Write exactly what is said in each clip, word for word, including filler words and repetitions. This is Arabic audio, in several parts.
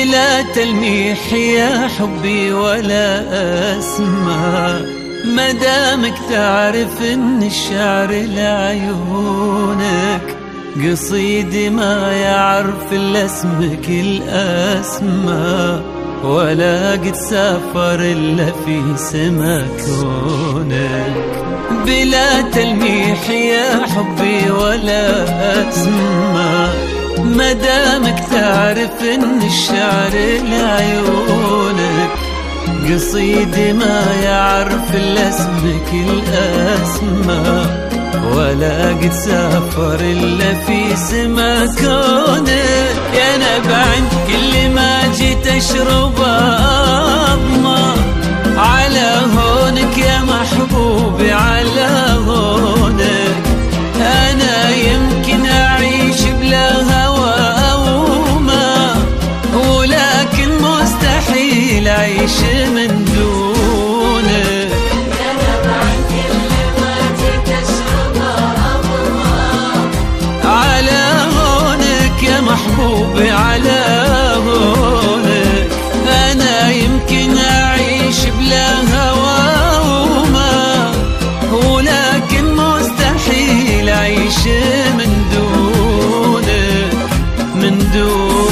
بلا تلميح يا حبي ولا أسمع، مدامك تعرف ان الشعر لعيونك، قصيدي ما يعرف الا اسمك الأسمى، ولا قد سافر إلا في سما كونك. بلا تلميح يا حبي ولا أسمع، مدامك تعرف ان الشعر لعيونك، قصيدي ما يعرف إلا اسمك الأسمى، ولا قد سافر إلا في سما كونك. يا نبع كل ما جيت أشرب أضمى، على هونك يا محبوبي على هونك. أنا يمكن أعيش بلا هوى أو ما، ولكن مستحيل أعيش من دونك. يا نبع كل ما جيت أشرب أضمى، على هونك يا محبوبي على هونك. أنا يمكن أعيش بلا هوى وما، ولكن مستحيل أعيش من دونك من دونك.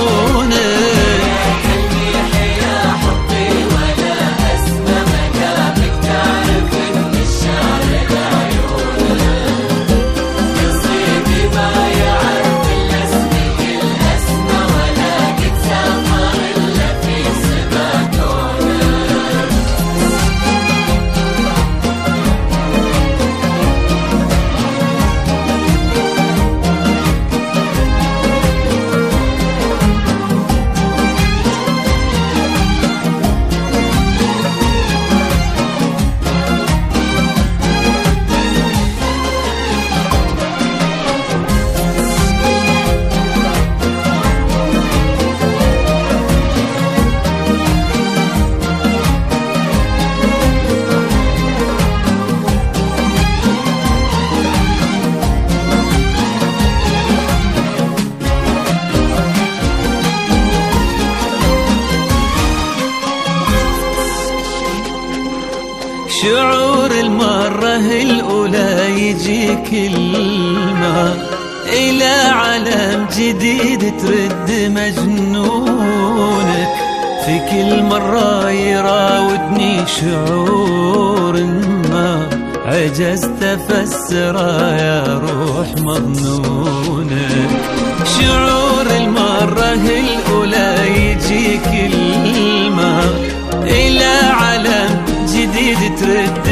شعور المرة الأولى يجي كلمة، إلى عالم جديد ترد مجنونك. في كل مرة يراودني شعور ما، عجزت أفسره يا روح مظنونك. شعور المرة الأولى يجي كلمة، إلى عالم جديد ترد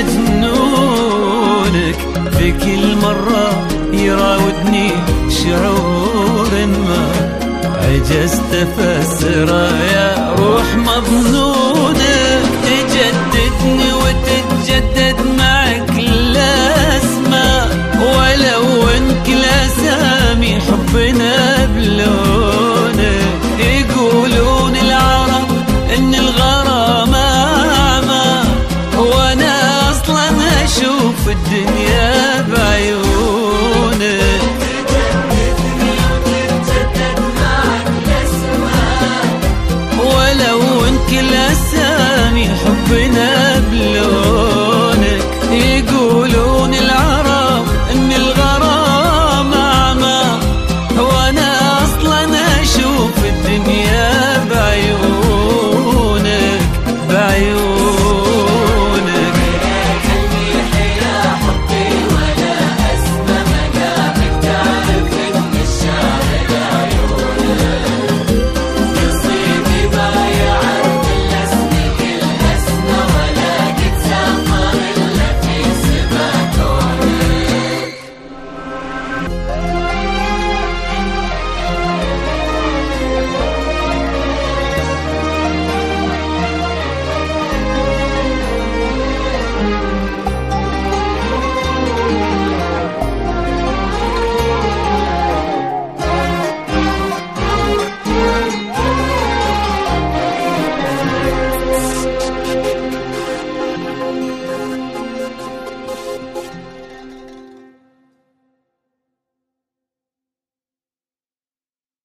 مجنونك. في كل مرة يراودني شعور ما، عجزت أفسره يا روح مظنونك. تجددني وتتجدد معك الأسماء، ولو ان كل أسامي حبنا بلونك. يقولون العرب ان الغرام أعمى، وانا اصلا اشوف الدنيا